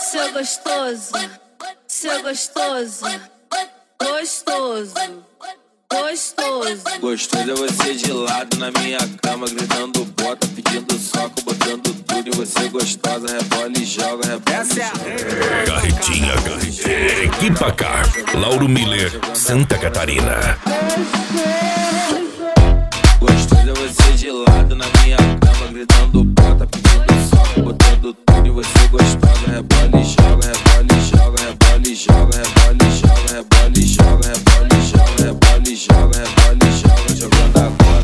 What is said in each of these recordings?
Seu gostoso, seu gostoso, gostoso, gostoso. Gostoso é você de lado na minha cama, gritando bota, pedindo soco, botando tudo. E você gostosa, rebola e joga, rebola. Essa é a Carretinha, Equipa Car, Lauro Miller, Santa Catarina. Gostoso é você de lado na minha cama, gritando bota, pedindo soco, botando tudo. E você gostosa, rebola e joga, rebola e joga, rebola e joga, rebola e joga, rebola e joga, rebola e joga, rebola e joga, rebola e joga, jogando agora.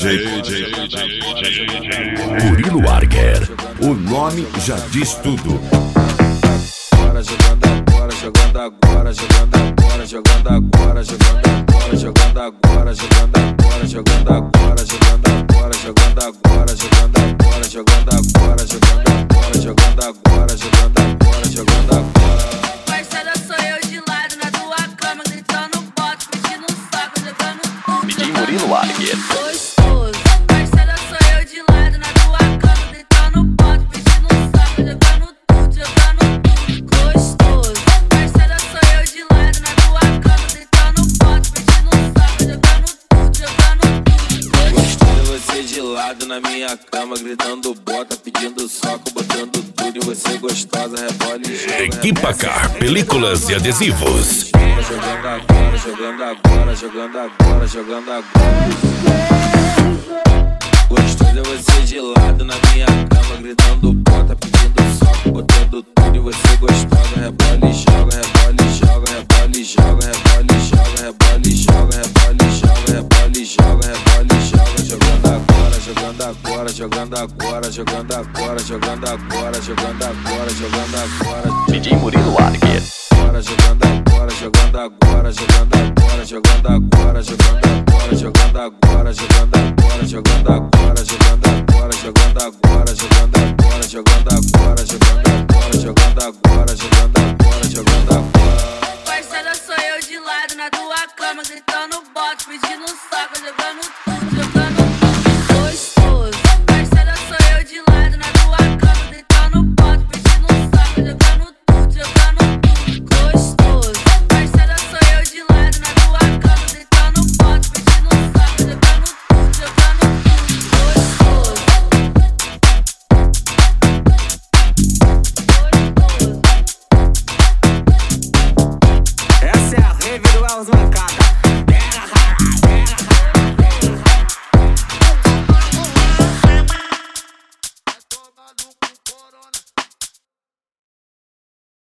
Murilo Arger, o nome já diz tudo. Jogando agora, jogando agora, jogando agora, jogando agora, jogando agora, jogando agora, jogando agora, jogando agora, jogando agora, jogando agora, jogando agora, jogando agora, jogando agora, jogando agora, jogando agora, jogando agora. Parceira sou eu de lado na tua cama, gritando bota, pedindo saco, jogando tudo. DJ Murilo Arger. Gostoso. Parceira sou eu de lado na tua cama, gritando bota, pedindo saco, jogando tudo, jogando tudo. Gostoso. Parceira sou eu de lado na tua cama, gritando bota, pedindo saco, jogando tudo, jogando tudo. Gostoso é você de lado na minha cama, gritando bota, pedindo soco, botando tudo. E você gostosa, rebola e joga. Equipa Car, películas e adesivos. Jogando agora, jogando agora, jogando agora, jogando agora. Gostoso é você de lado na minha cama, gritando bota, pedindo soco, botando tudo. E você gostosa, rebola e joga, rebola e joga, rebola e joga, rebola e joga, rebola e joga, rebola e joga, rebola e joga, rebola e joga, jogando agora, jogando agora, jogando agora, jogando agora, jogando agora, jogando agora, jogando agora. DJ Murilo Arger. Jogando agora, jogando agora, jogando agora, jogando agora, jogando agora, jogando agora, jogando agora, jogando agora, jogando agora, jogando agora, jogando agora, jogando agora, jogando agora.